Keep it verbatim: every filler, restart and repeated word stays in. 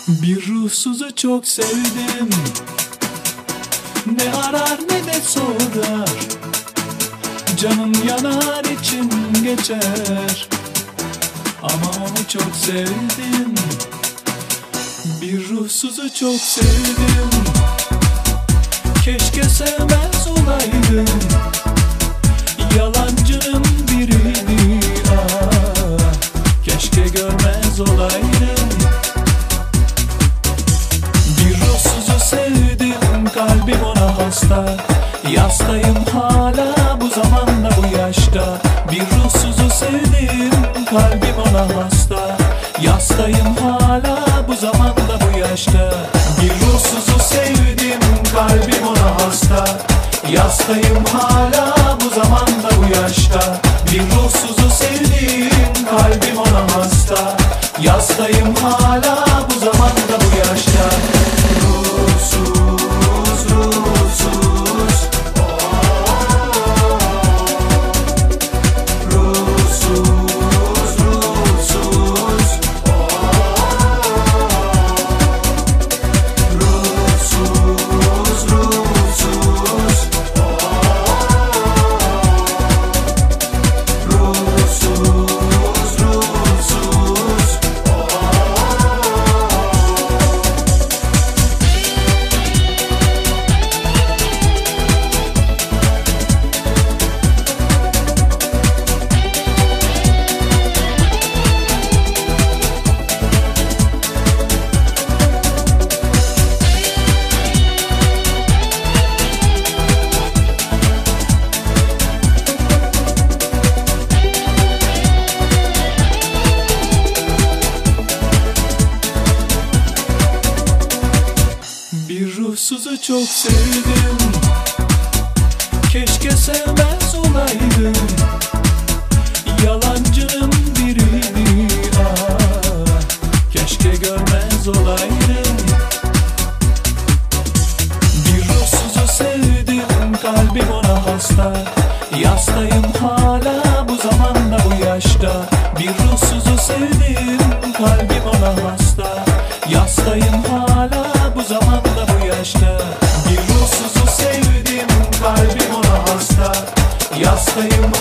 Bir ruhsuzu çok sevdim, ne arar ne de sorar. Canım yanar içim geçer, ama onu çok sevdim. Bir ruhsuzu çok sevdim, keşke sevmez olaydım. Yalancının birini, ah, keşke görmez olaydım. Bir ruhsuzu sevdim, kalbim ona hasta. Yastayım hala bu zamanda bu yaşta. Bir ruhsuzu sevdim, kalbim ona hasta. Yastayım hala bu zamanda bu yaşta. Bir ruhsuzu sevdim, kalbim ona hasta. Yastayım hala bu zamanda bu yaşta. Bir ruhsuzu sevdim, kalbim ona hasta. Yastayım hala bu zamanda bu yaşta. Ruhsuz, ruhsuz, ruhsuz, ruhsuz, ruhsuz, ruhsuz, ruhsuz, ruhsuz. Bir ruhsuzu çok sevdim, keşke sevmez olaydım. Yalancının birini, ah, keşke görmez olaydım. Bir ruhsuzu sevdim, kalbim ona hasta. Yastayım hala bu zamanda bu yaşta. Bir ruhsuzu sevdim, kalbim ona hasta. Yastayım hala bu zamanda bu yaşta. Bir ruhsuzu sevdim, kalbim ona hasta. Yastayım